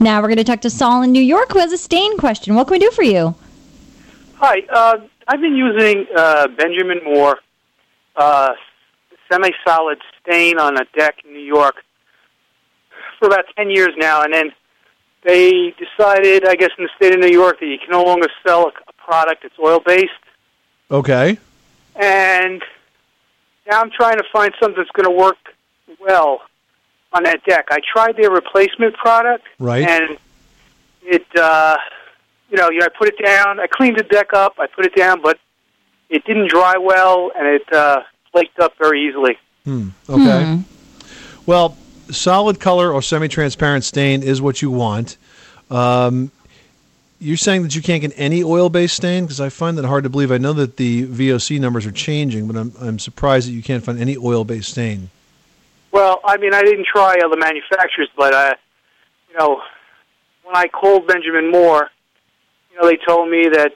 Now we're going to talk to Saul in New York, who has a stain question. What can we do for you? Hi. I've been using Benjamin Moore semi-solid stain on a deck in New York for about 10 years now, and then they decided, I guess in the state of New York, that you can no longer sell a product that's oil-based. Okay. And now I'm trying to find something that's going to work well on that deck. I tried their replacement product, right, and it, I put it down. I cleaned the deck up. I put it down, but it didn't dry well, and it flaked up very easily. Okay. Well, solid color or semi-transparent stain is what you want. You're saying that you can't get any oil-based stain? Because I find that hard to believe. I know that the VOC numbers are changing, but I'm surprised that you can't find any oil-based stain. Well, I mean, I didn't try other manufacturers, but, when I called Benjamin Moore, they told me that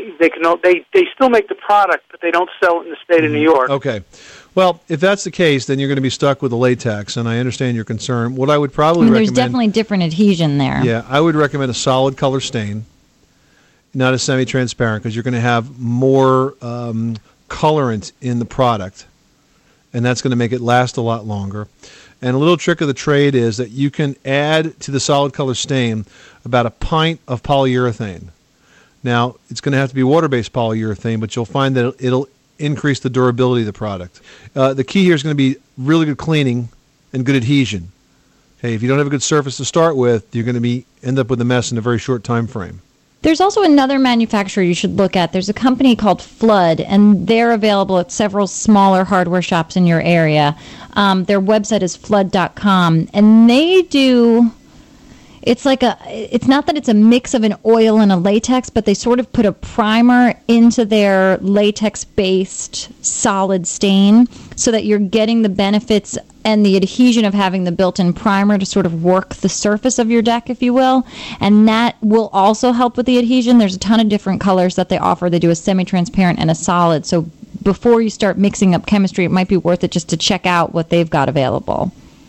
they still make the product, but they don't sell it in the state of New York. Okay. Well, if that's the case, then you're going to be stuck with the latex, and I understand your concern. What I would probably recommend... There's definitely different adhesion there. Yeah, I would recommend a solid color stain, not a semi-transparent, because you're going to have more colorant in the product, and that's going to make it last a lot longer. And a little trick of the trade is that you can add to the solid color stain about a pint of polyurethane. Now, it's going to have to be water-based polyurethane, but you'll find that it'll increase the durability of the product. The key here is going to be really good cleaning and good adhesion. Okay, if you don't have a good surface to start with, you're going to end up with a mess in a very short time frame. There's also another manufacturer you should look at. There's a company called Flood, and they're available at several smaller hardware shops in your area. Their website is flood.com, and they do... It's not that it's a mix of an oil and a latex, but they sort of put a primer into their latex-based solid stain so that you're getting the benefits and the adhesion of having the built-in primer to sort of work the surface of your deck, if you will. And that will also help with the adhesion. There's a ton of different colors that they offer. They do a semi-transparent and a solid. So before you start mixing up chemistry, it might be worth it just to check out what they've got available.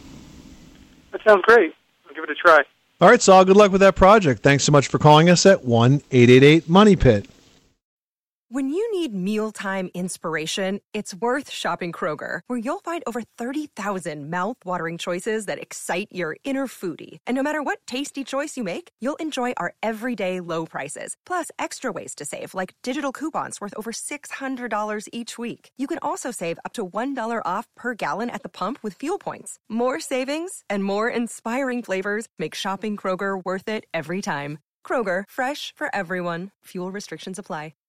That sounds great. I'll give it a try. All right, Saul, good luck with that project. Thanks so much for calling us at 1-888-MONEY-PIT. When you need mealtime inspiration, it's worth shopping Kroger, where you'll find over 30,000 mouth-watering choices that excite your inner foodie. And no matter what tasty choice you make, you'll enjoy our everyday low prices, plus extra ways to save, like digital coupons worth over $600 each week. You can also save up to $1 off per gallon at the pump with fuel points. More savings and more inspiring flavors make shopping Kroger worth it every time. Kroger, fresh for everyone. Fuel restrictions apply.